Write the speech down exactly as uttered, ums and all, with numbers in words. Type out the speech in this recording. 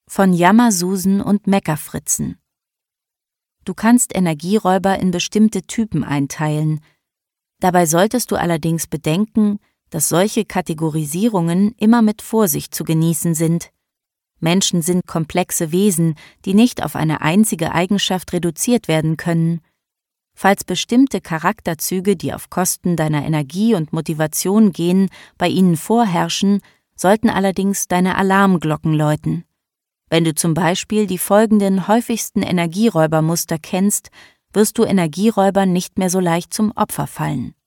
von Jammersusen und Meckerfritzen. Du kannst Energieräuber in bestimmte Typen einteilen. Dabei solltest du allerdings bedenken, dass solche Kategorisierungen immer mit Vorsicht zu genießen sind. Menschen sind komplexe Wesen, die nicht auf eine einzige Eigenschaft reduziert werden können. Falls bestimmte Charakterzüge, die auf Kosten deiner Energie und Motivation gehen, bei ihnen vorherrschen, sollten allerdings deine Alarmglocken läuten. Wenn du zum Beispiel die folgenden häufigsten Energieräubermuster kennst, wirst du Energieräubern nicht mehr so leicht zum Opfer fallen.